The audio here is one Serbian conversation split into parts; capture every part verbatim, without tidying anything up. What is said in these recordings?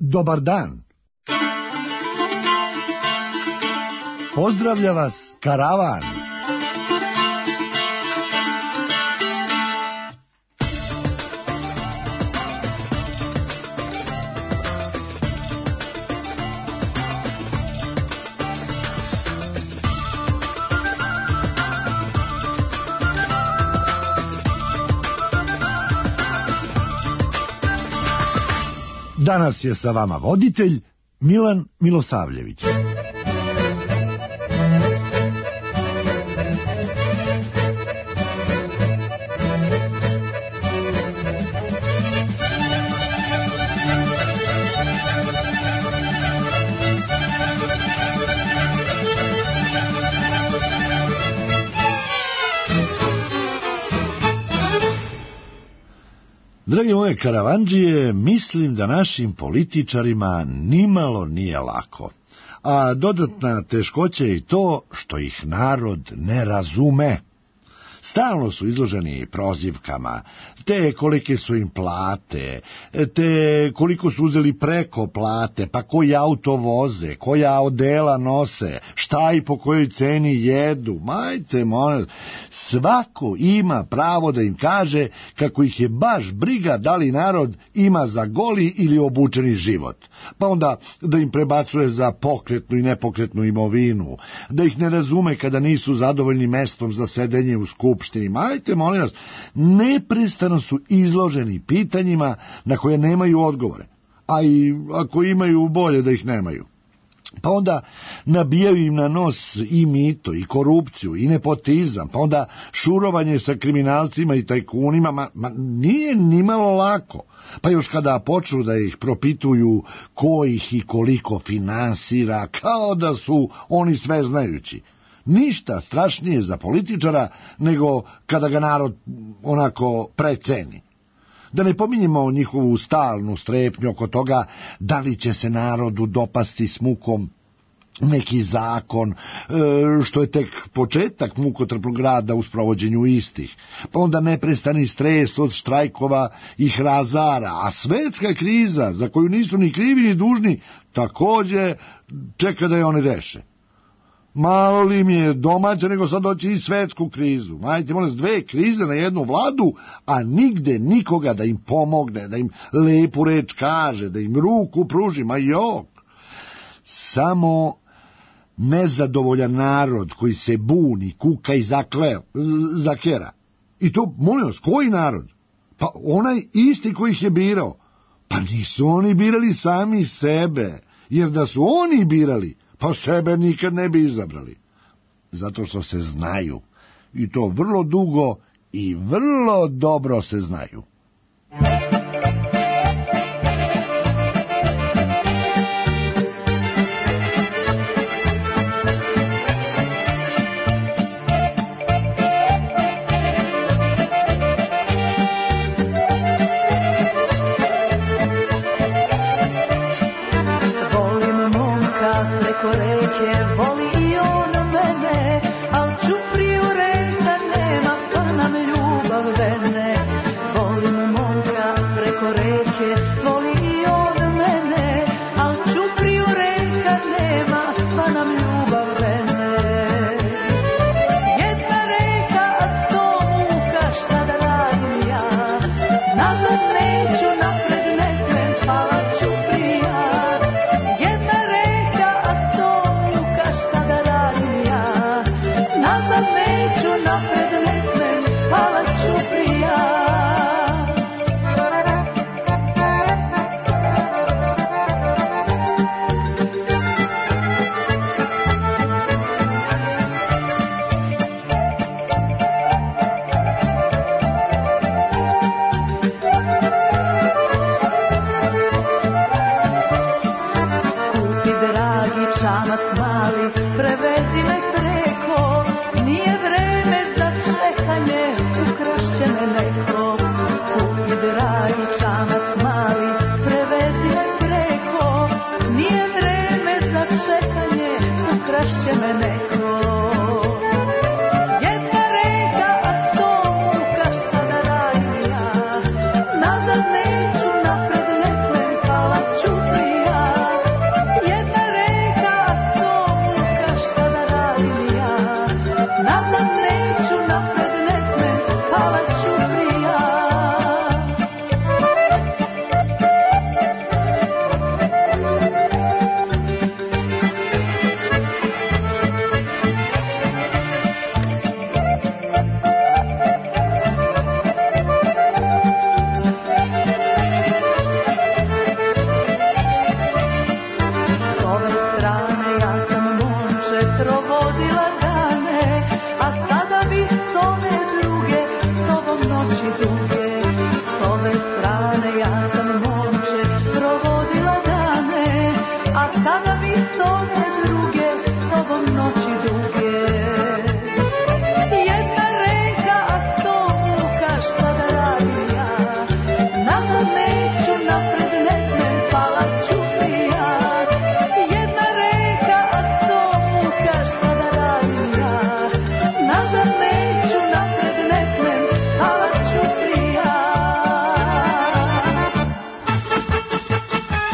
Dobar dan. Pozdravlja vas karavan. Danas je sa vama voditelj Milan Milosavljević. Dragi moje karavandžije, mislim da našim političarima nimalo nije lako, a dodatna teškoća je i to što ih narod ne razume. Stalno su izloženi prozivkama, te kolike su im plate, te koliko su uzeli preko plate, pa koji auto voze, koja odela nose, šta i po kojoj ceni jedu. Majte, molim, svako ima pravo da im kaže kako ih je baš briga da li narod ima za goli ili obučeni život. Pa onda da im prebacuje za pokretnu i nepokretnu imovinu, da ih ne razume kada nisu zadovoljni mestom za sedenje u skupštini. Majte, molim vas, neprestano su izloženi pitanjima na koje nemaju odgovore, a i ako imaju, bolje da ih nemaju. Pa onda nabijaju im na nos i mito, i korupciju, i nepotizam, pa onda šurovanje sa kriminalcima i tajkunima, ma, ma nije nimalo lako. Pa još kada počnu da ih propituju ko ih i koliko finansira, kao da su oni sveznajući. Ništa strašnije za političara nego kada ga narod onako preceni. Da ne pominjemo njihovu stalnu strepnju oko toga da li će se narodu dopasti s mukom neki zakon, što je tek početak mukotrpnog rada u sprovođenju istih. Pa onda neprestani stres od štrajkova ih razara, a svetska kriza, za koju nisu ni krivi ni dužni, također čeka da je oni reše. Malo li mi je domaće, nego sad doći i svetsku krizu. Majte, molim, dve krize na jednu vladu, a nigde nikoga da im pomogne, da im lepu reč kaže, da im ruku pruži, ma jok. Samo nezadovoljan narod koji se buni, kuka i zakle, zakera. I to, molim vas, koji narod? Pa onaj isti koji ih je birao. Pa nisu oni birali sami sebe, jer da su oni birali, pa sebe nikad ne bi izabrali. Zato što se znaju. I to vrlo dugo i vrlo dobro se znaju. Volim momka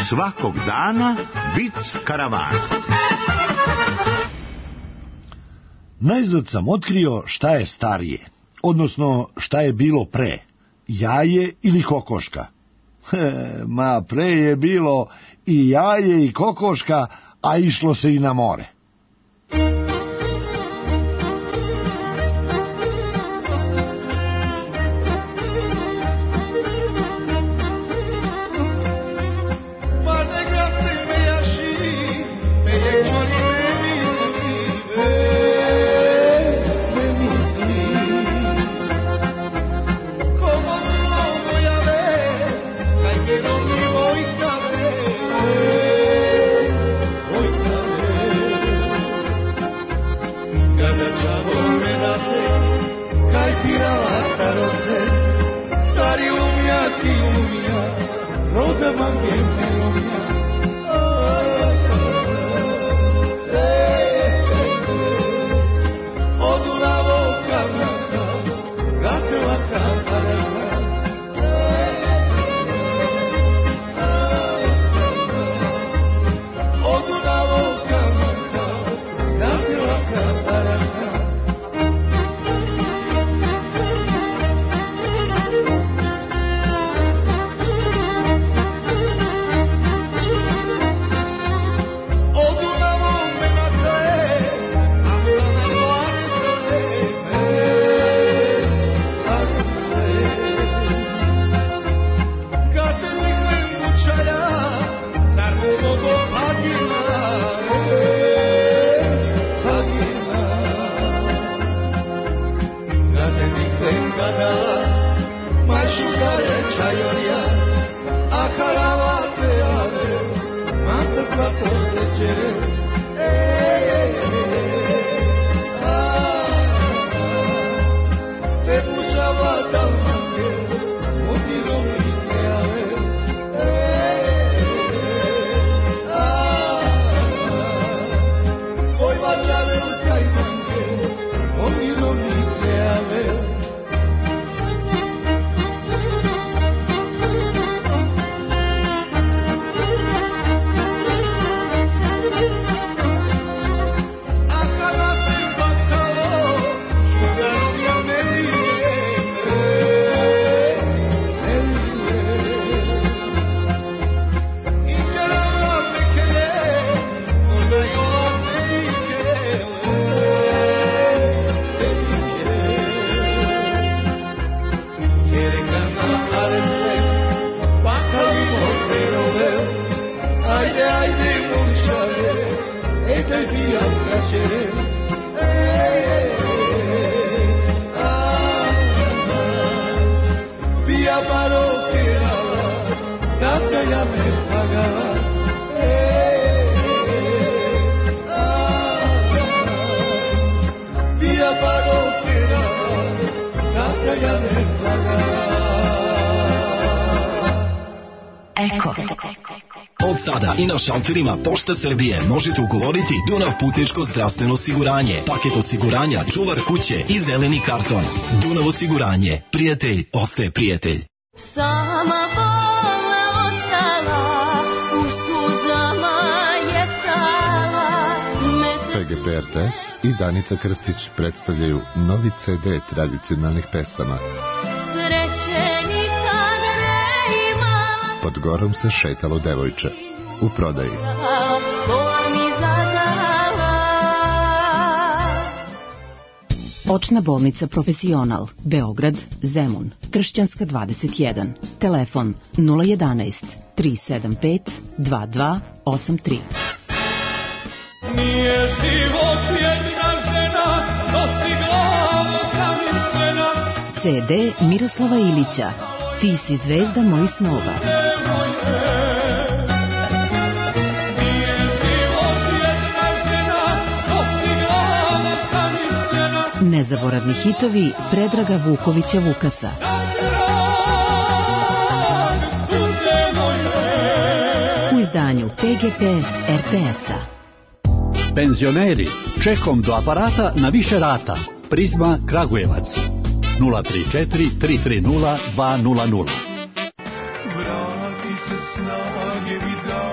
Svakog dana vic karavana. Najzad sam otkrio šta je starije, odnosno šta je bilo pre, jaje ili kokoška. He, ma pre je bilo i jaje i kokoška, a išlo se i na more. I na šalterima Pošte Srbije možete ugovoriti Dunav putničko zdravstveno osiguranje, paket osiguranja, čuvar kuće i zeleni karton. Dunav osiguranje. Prijatelj ostaje prijatelj. Sama bolna ostala, u suzama je cala. P G P R T S i Danica Krstić predstavljaju novi C D tradicionalnih pesama. Sreće nikad ne ima. Pod gorom se šetalo devojče. U prodaji. Očna bolnica Profesional, Beograd, Zemun, Kršćanska dvadeset jedan. Telefon nula jedanaest tri sedam pet dva dva osam tri. Nije život jedna žena, što si glava zamišljena. C D Miroslava Ilića. Ti si zvezda mojih snova. Nezaboravni hitovi Predraga Vukovića Vukasa. U izdanju P G P R T S-a. Penzioneri, čekom do aparata na više rata. Prizma Kragujevac. nula tri četiri tri tri nula dva nula nula. Vrati se snage mi da.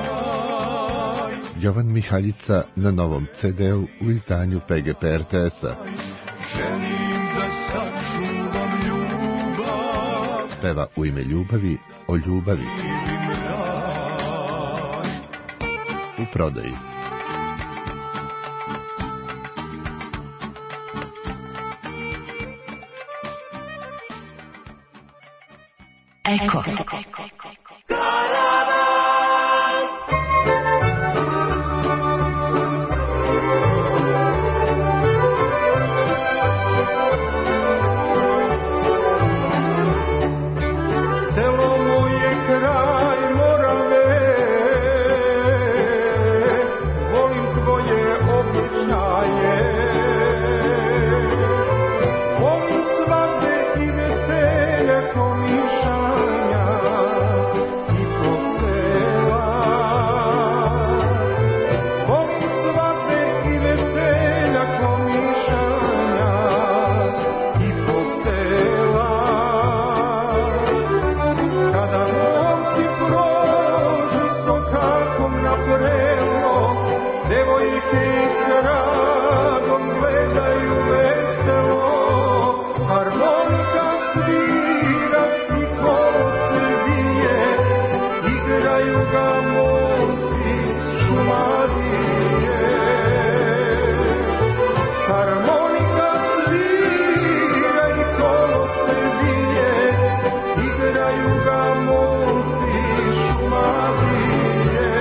Jovan Mihaljica na novom ce de-u u izdanju pe ge pe er te es-a. Peva u ime ljubavi o ljubavi. U prodaji. Eko. Selo moje kraj Morave, volim tvoje običaje, volim svadbe i veselja komišanja i posela. Volim svadbe i veselja komišanja i posela. Kada momci prođu sokakom na prelo, devojke ih radom gledaju veselo. Harmonika svira i kolo se bije, igraju ga momci Šumadije. Harmonika svira i kolo se bije, igraju ga momci Šumadije.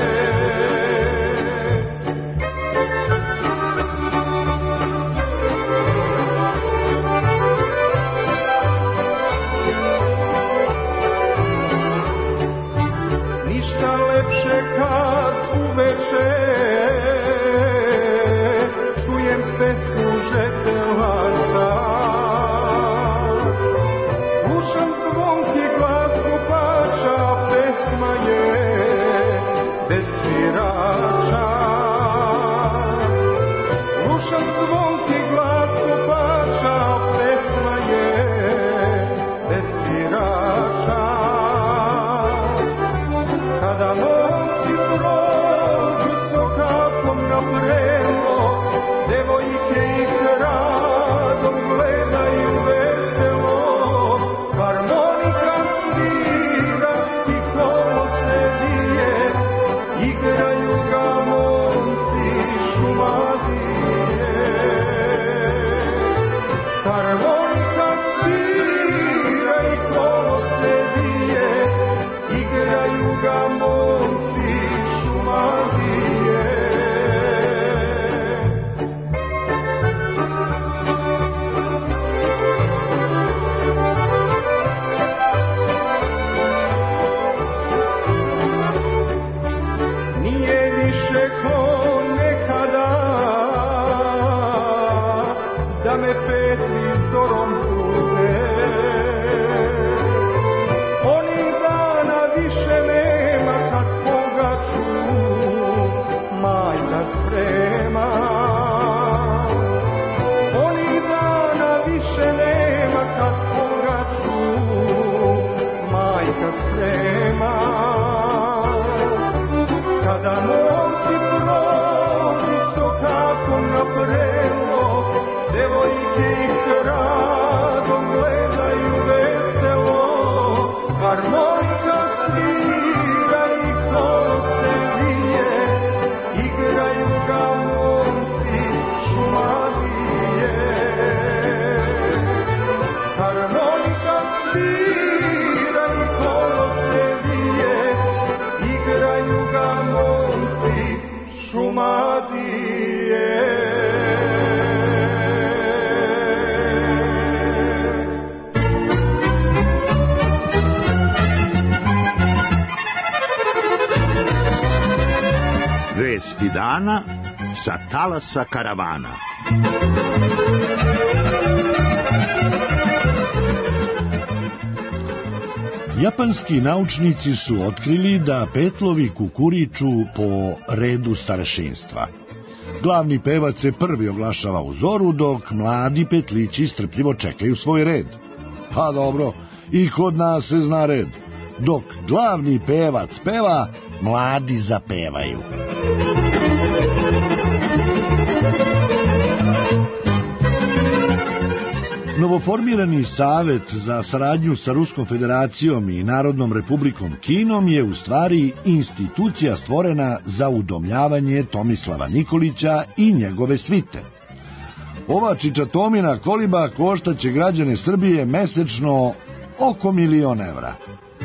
Ništa lepše kad uveče čujem pesmu žetelaca. Slušam zvonki glas kupača, pesma je bez svirača. Slušam zvonki glas kupača, pesma je bez svirača. Kada momci prođu sokakom na prelo, devojke ih radom gledaju veselo. Harmonika svira i kolo se bije, igraju ga momci Šumadije. Harmonika svira i kolo se bije, igraju ga momci Šumadije. Nije više ko nekada da me petli zorom bude. Onih dana više nema kad pogaču majka sprema. Onih dana više nema kad pogaču majka sprema. Kada momci prođu sokakom na prelo, devojke ih radom gledaju veselo. Harmonika svira i kolo se bije, igraju ga momci Šumadije. Harmonika svira i kolo se bije, igraju ga momci Šumadije. Vesti dana sa talasa karavana. Japanski naučnici su otkrili da petlovi kukuriču po redu starešinstva. Glavni pevac se prvi oglašava u zoru, dok mladi petlići strpljivo čekaju svoj red. Pa dobro, i kod nas se zna red. Dok glavni pevac peva, mladi zapevaju. Novoformirani Savet za saradnju sa Ruskom federacijom i Narodnom republikom Kinom je u stvari institucija stvorena za udomljavanje Tomislava Nikolića i njegove svite. Ova čičatomina koliba koštaće građane Srbije mesečno oko milion evra.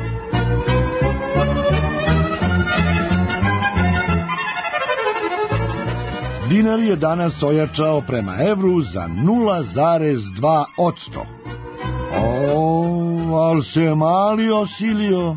Dinar je danas ojačao prema evru za nula zarez dva posto. O, al se mali osilio.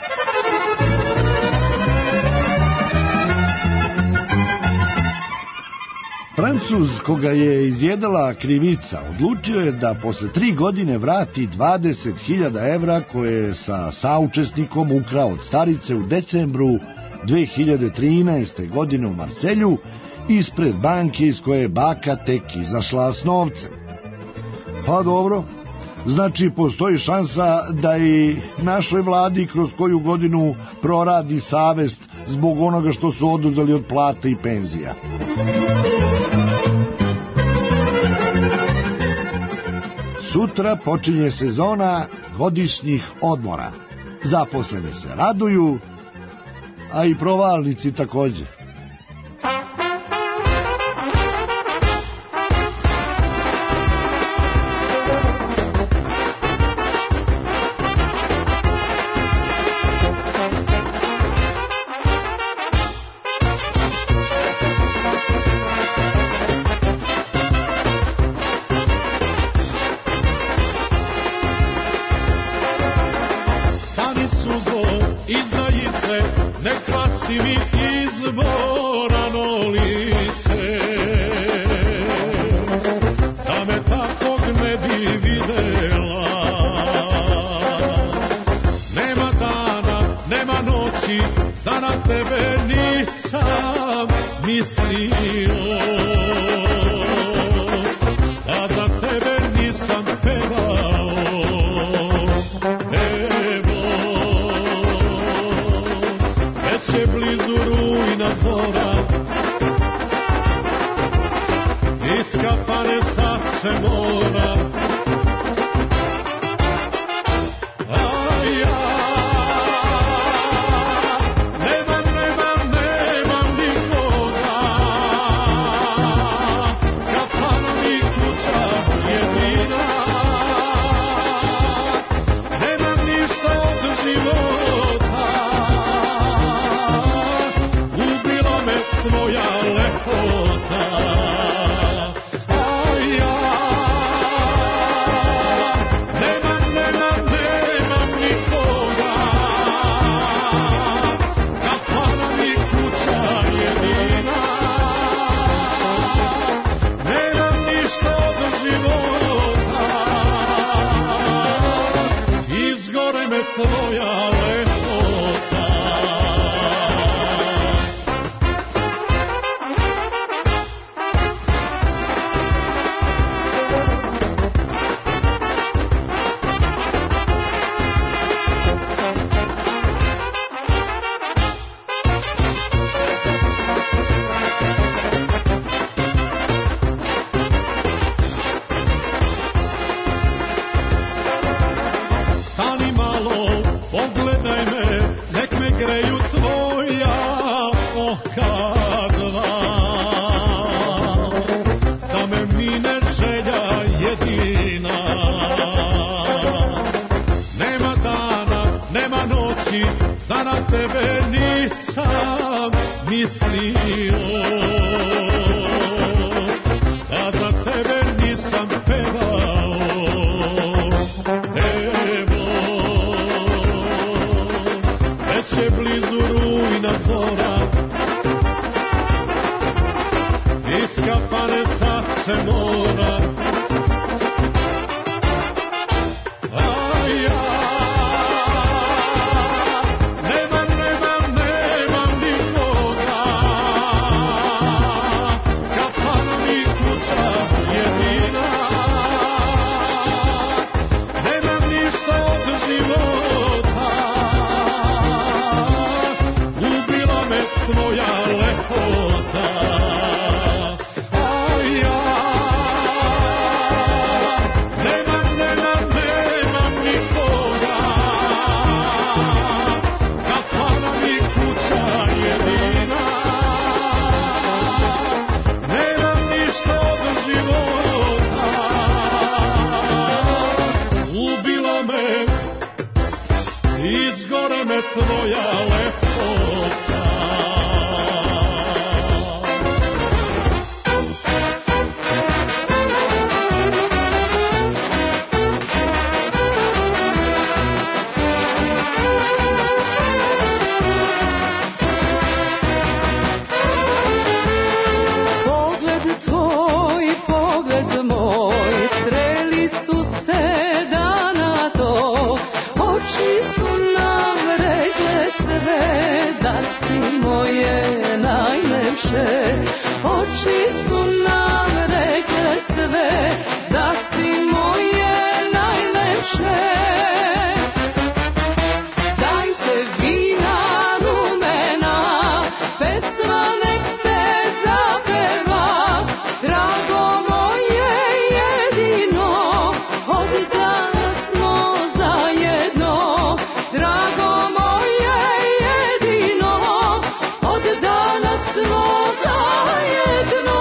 Francuz, koga je izjedala krivica, odlučio je da posle tri godine vrati dvadeset hiljada evra koje je sa saučesnikom ukrao od starice u decembru dve hiljade trinaeste. godine u Marselju, ispred banke iz koje je baka tek izašla s novcem. Pa dobro, znači postoji šansa da i našoj vladi kroz koju godinu proradi savest zbog onoga što su oduzeli od plata i penzija. Sutra počinje sezona godišnjih odmora. Zaposleni se raduju, a i provalnici takođe. najlepše, oči su nam rekle sve, da si moje najlepše. Dajte vina rumena, pesma nek se zapeva, drago moje jedino, od danas smo zajedno, drago moje jedino, od danas smo zajedno.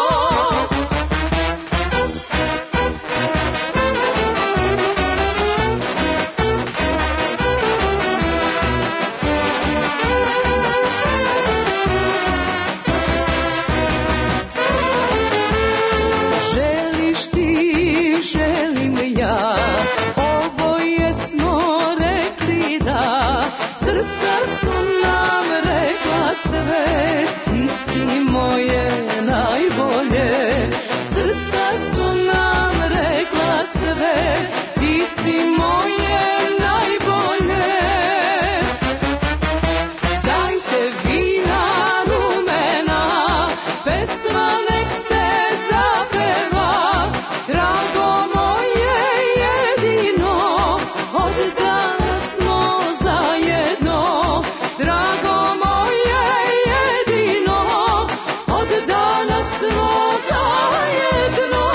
Želiš ti, želim ja, oboje smo rekli da, srca su nam rekla sve, ti si moje najbolje. Srca su nam rekla sve, ti si moje najbolje. Dajte vina rumena, pesma nek se zapeva, drago moje jedino, od danas smo zajedno, drago moje jedino, od danas smo zajedno.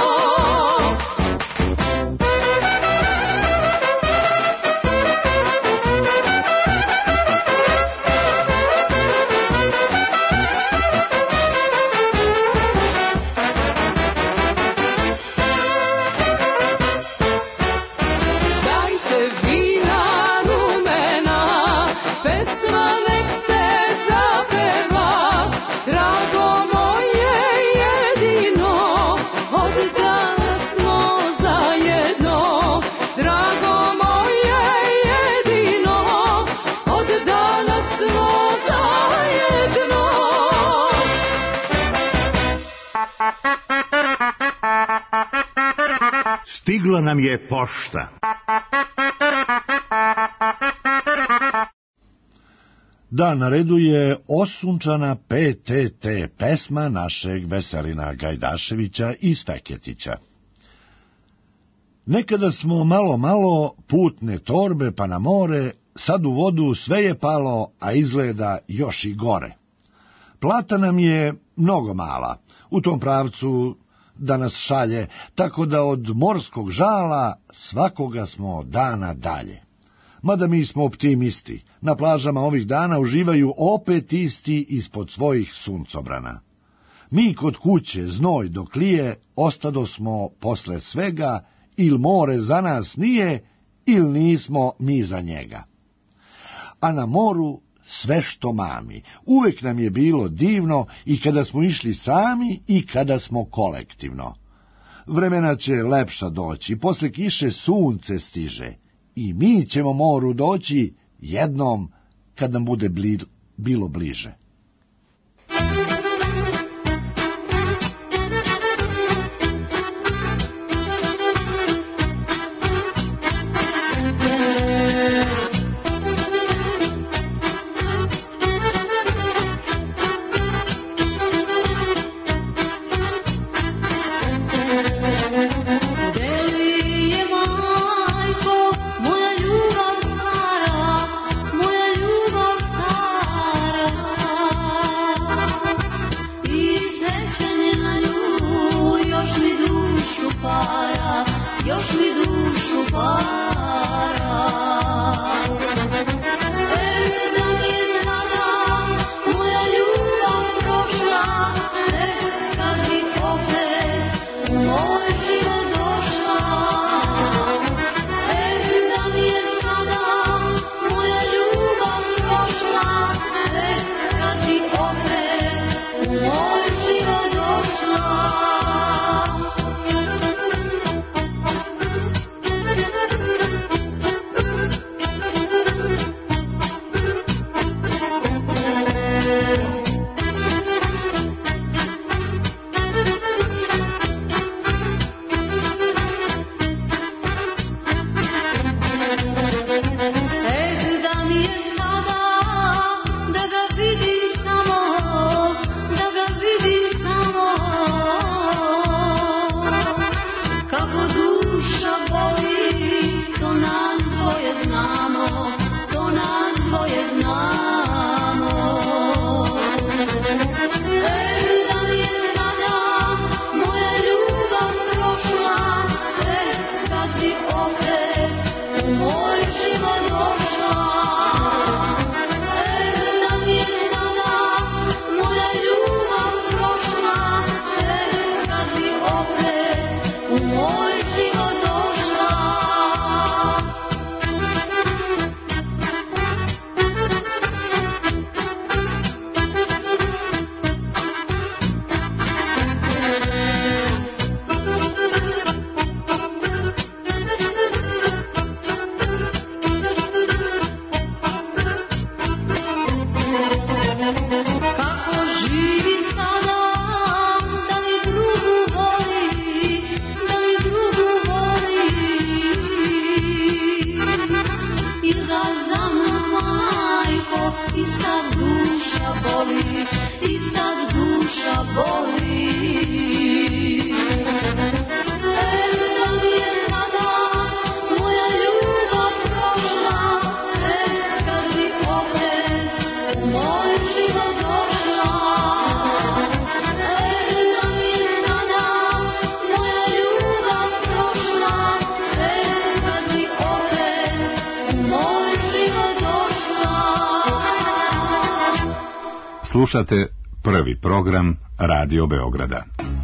Dajte vina rumena, pesma nek se zapeva, drago moje jedino, od danas smo zajedno, drago moje jedino, od danas smo zajedno. Stigla nam je pošta. Da, na redu je osunčana P T T pesma našeg Veselina Gajdaševića iz Feketića. Nekada smo malo malo putne torbe pa na more, sad u vodu sve je palo, a izgleda još i gore. Plata nam je mnogo mala, u tom pravcu da nas šalje, tako da od morskog žala svakoga smo dana dalje. Mada mi smo optimisti, na plažama ovih dana uživaju opet isti ispod svojih suncobrana. Mi kod kuće znoj dok lije, ostado smo posle svega, il more za nas nije, il nismo mi za njega. A na moru sve što mami, uvek nam je bilo divno i kada smo išli sami i kada smo kolektivno. Vremena će lepša doći, posle kiše sunce stiže, i mi ćemo moru doći jednom kad nam bude bli, bilo bliže. Moja ljubav stara, moja ljubav stara. Slušate prvi program Radio Beograda.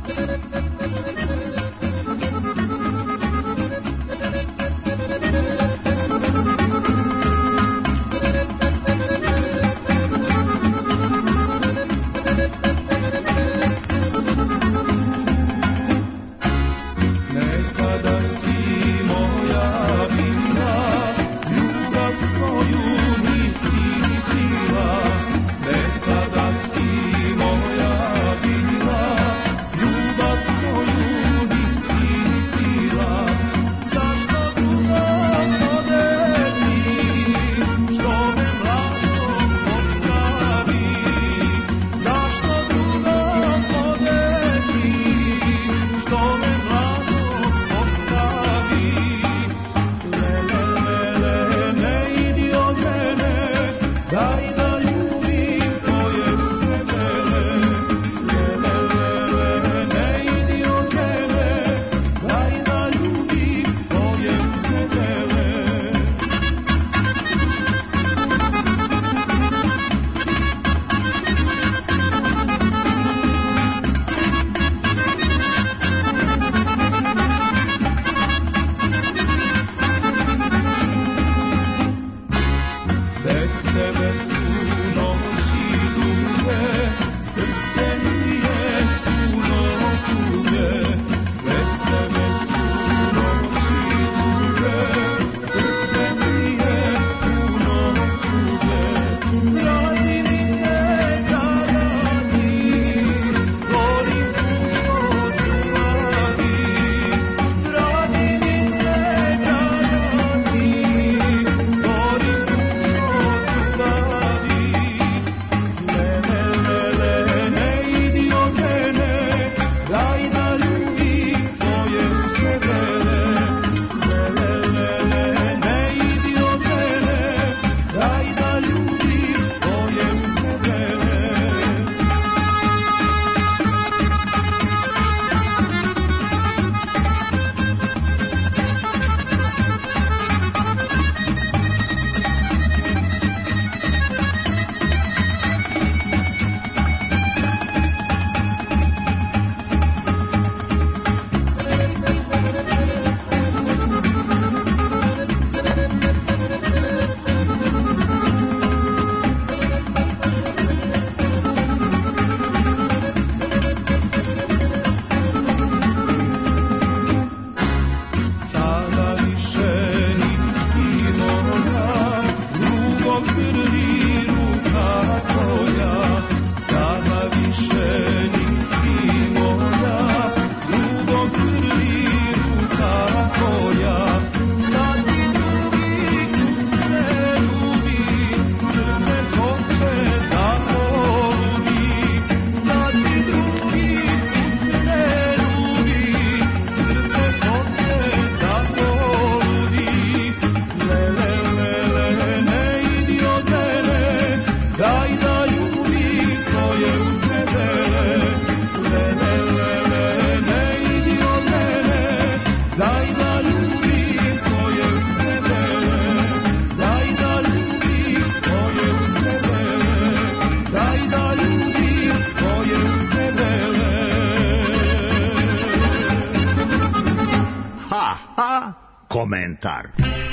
Komentar.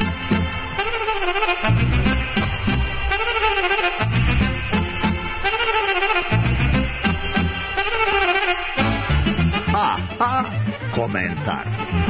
Ha, ha, komentar.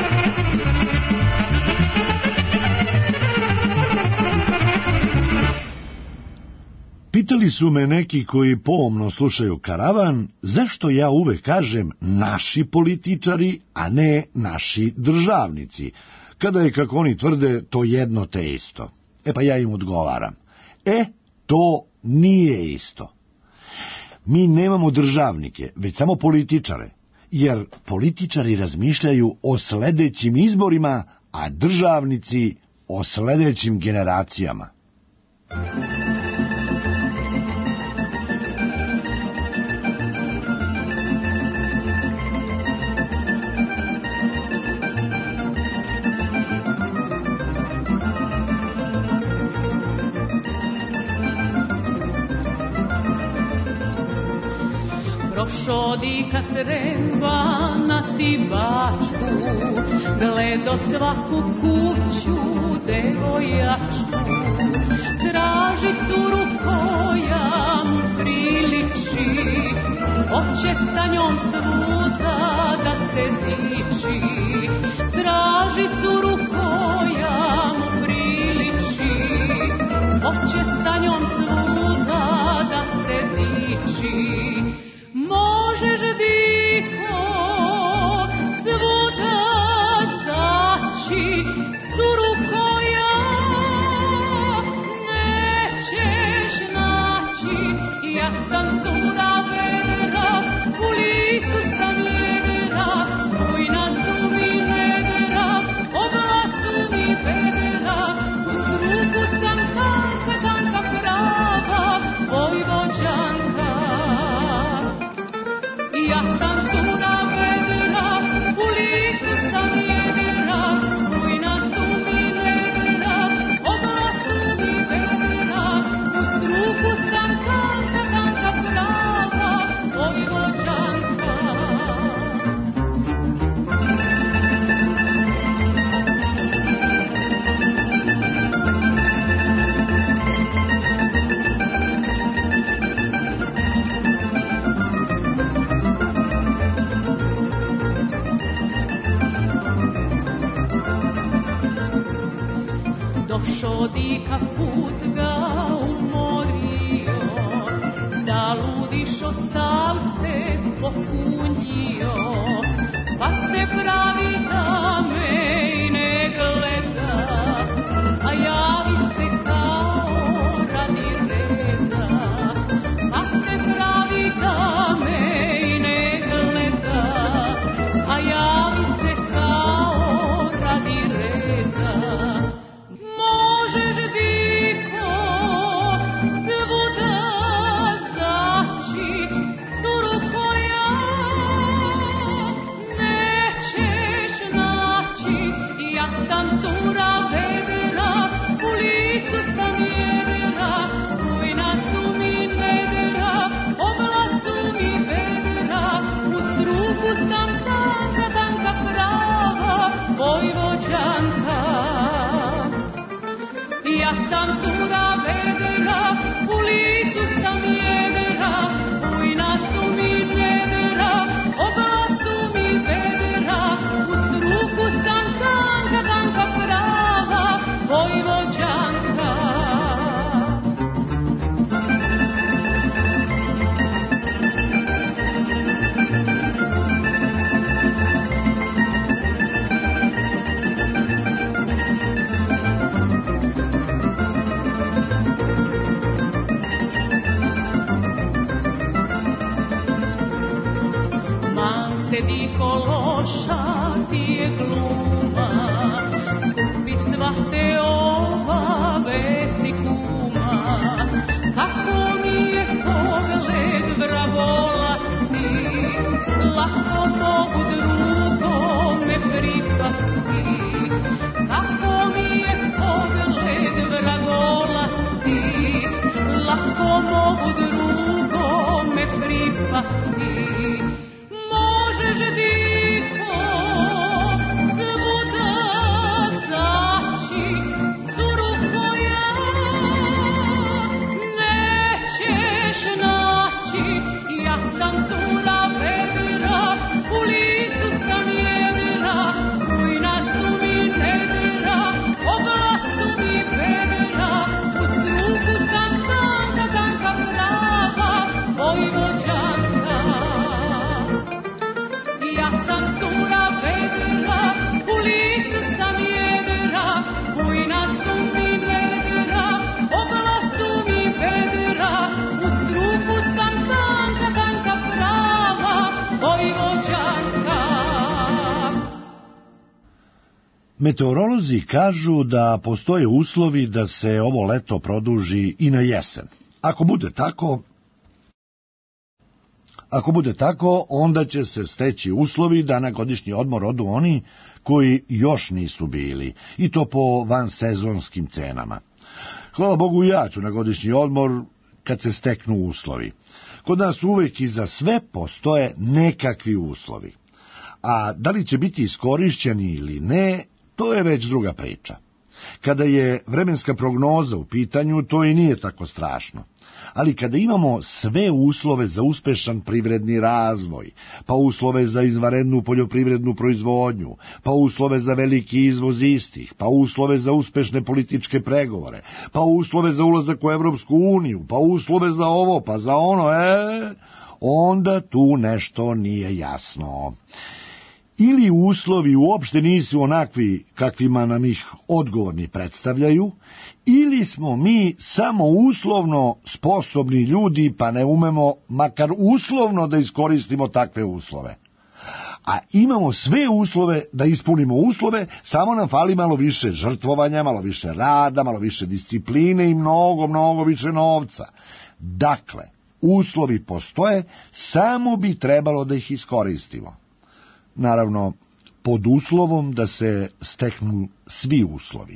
Pitali su me neki koji pomno slušaju Karavan, zašto ja uvek kažem naši političari, a ne naši državnici, kada je, kako oni tvrde, to jedno te isto. E pa ja im odgovaram. E, to nije isto. Mi nemamo državnike, već samo političare, jer političari razmišljaju o sledećim izborima, a državnici o sledećim generacijama. Došo dika sreba na Tibačku, gledo svaku kuću devojačku, traži curu koja mu priliči, hoće sa njom svuda da se diči. Traži curu koja mu priliči, hoće sa njom svuda da se diči. Možeš diko svuda zaći, curu koja nećeš naći. Ja sam cura vedra, u licu sam jedra, bujna su mi vedra, obla su mi vedra, uz ruku sam tanka, tanka prava, Vojvođanka. Ja sam cura vedra, u licu sam jedra, bujna su mi vedra, obla su mi vedra, uz ruku sam tanka, tanka prava, Vojvođanka. Došo dika put ga umorio, zaludišo sam se pokunjio, pa se pravi da me i ne gleda, a javi se kao radi reda. Pa se pravi da me i ne gleda, a javi se kao radi reda. Možeš diko svuda zaći, curu koja nećeš naći. Ja sam cura vedra, u licu sam jedra, bujna su mi vedra, obla su mi vedra, uz ruku sam tanka, tanka prava, Vojvođanka. Ja sam cura vedra, u licu sam jedra, bujna su mi vedra, obla su mi vedra, uz ruku sam tanka, tanka prava, Vojvođanka. Diko loša ti je gluma, skupi svate obavesti kuma. Kako mi je pogled vragolasti, lako mogu drugome pripasti. Kako mi je pogled vragolasti, lako mogu drugome pripasti. Možeš diko svuda zaći, curu koja nećeš naći. Ja sam cura vedra, u licu sam jedra, bujna su mi vedra, obla su mi vedra, uz ruku sam tanka, tanka prava, Vojvođanka. Ja sam cura vedra, u licu sam jedra, bujna su mi vedra, obla su mi vedra, uz ruku sam tanka, tanka prava, Vojvođanka. Meteorolozi kažu da postoje uslovi da se ovo leto produži i na jesen. Ako bude tako, Ako bude tako, onda će se steći uslovi da na godišnji odmor odu oni koji još nisu bili, i to po vansezonskim cenama. Hvala Bogu, ja ću na godišnji odmor kad se steknu uslovi. Kod nas uvek i za sve postoje nekakvi uslovi. A da li će biti iskorišćeni ili ne, to je već druga priča. Kada je vremenska prognoza u pitanju, to i nije tako strašno. Ali kada imamo sve uslove za uspešan privredni razvoj, pa uslove za izvanrednu poljoprivrednu proizvodnju, pa uslove za veliki izvoz istih, pa uslove za uspešne političke pregovore, pa uslove za ulazak u Evropsku uniju, pa uslove za ovo, pa za ono, e, onda tu nešto nije jasno. Ili uslovi uopšte nisu onakvi kakvima nam ih odgovorni predstavljaju, ili smo mi samo uslovno sposobni ljudi pa ne umemo makar uslovno da iskoristimo takve uslove. A imamo sve uslove da ispunimo uslove, samo nam fali malo više žrtvovanja, malo više rada, malo više discipline i mnogo, mnogo više novca. Dakle, uslovi postoje, samo bi trebalo da ih iskoristimo. Naravno, pod uslovom da se steknu svi uslovi.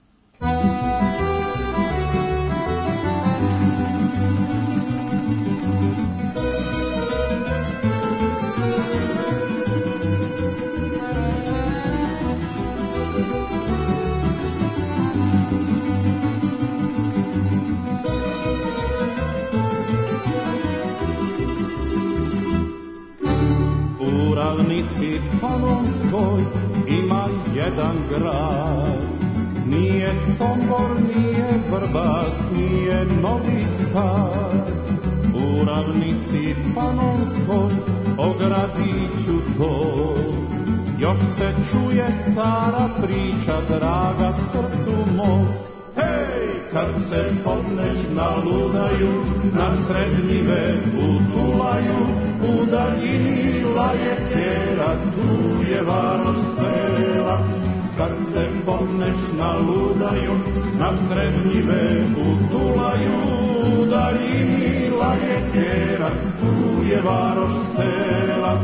U ravnici Panonskoj ima jedan grad, nije Sombor, nije Vrbas, nije Novi Sad. U ravnici Panonskoj o gradiću to, još se čuje stara priča, draga srcu mom. Hej, kad se popneš na ludaju, na srednjive utulaju, u daljini laje tjera, tu je varoš cela. Kad se popneš na ludaju, na srednjive utulaju, u daljini laje tjera, tu je varoš cela.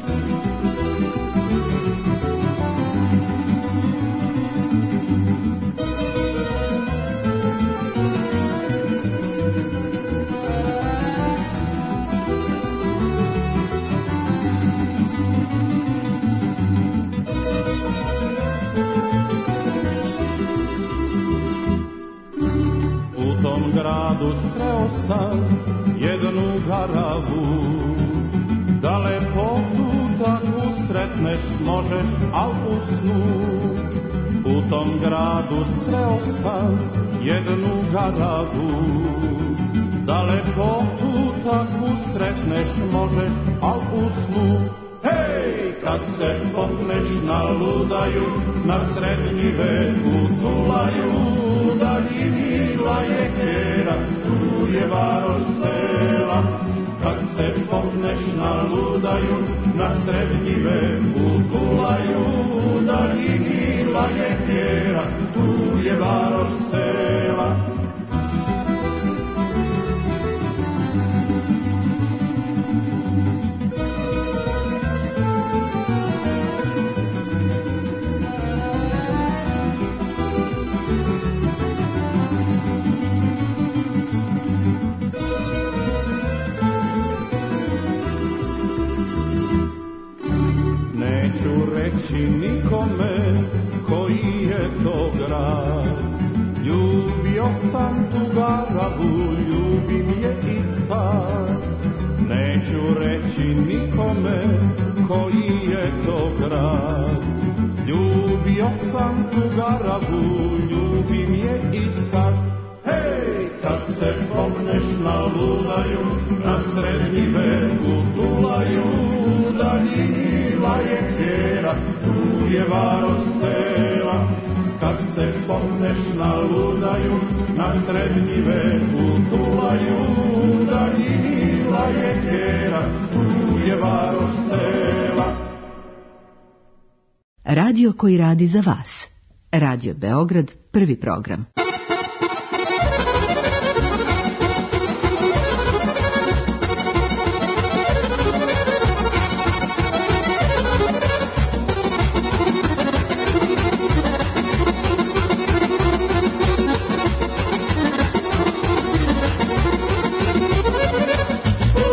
Gradu sreo sam jednu garavu, da lepotu takvu sretneš možeš al u snu. U tom gradu sreo sam jednu garavu, da lepotu takvu sretneš možeš al u snu. Hej, kad se popneš na ludaju, na srednjive utulaju, u daljini laje tjera, tu je varoš cela. Kad se popneš na ludaju, na srednjive utulaju, u daljini laje tjera, tu je varoš cela. Nikome koji je to grad, ljubio sam tu garavu, ljubim je i sad. Neću reći nikome koji je to grad, ljubio sam tu garavu, ljubim je i sad. Hej, kad se popneš na ludaju, na srednjive utulaju, u daljini laje tjera, tu je varoš cela. Kad se popneš na ludaju, na srednjive utulaju, u daljini laje tjera, tu je varoš cela. Radio koji radi za vas. Radio Beograd, prvi program. U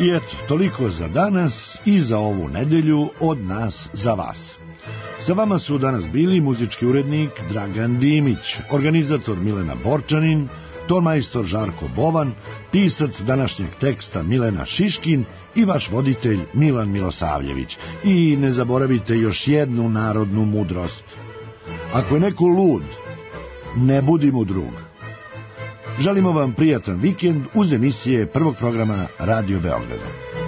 I eto, toliko za danas i za ovu nedelju od nas za vas. Sa vama su danas bili muzički urednik Dragan Dimić, organizator Milena Borčanin, tonmajstor Žarko Bovan, pisac današnjeg teksta Milena Šiškin i vaš voditelj Milan Milosavljević. I ne zaboravite još jednu narodnu mudrost. Ako je neko lud, ne budi mu drug. Želimo vam prijatan vikend uz emisije prvog programa Radio Beograda.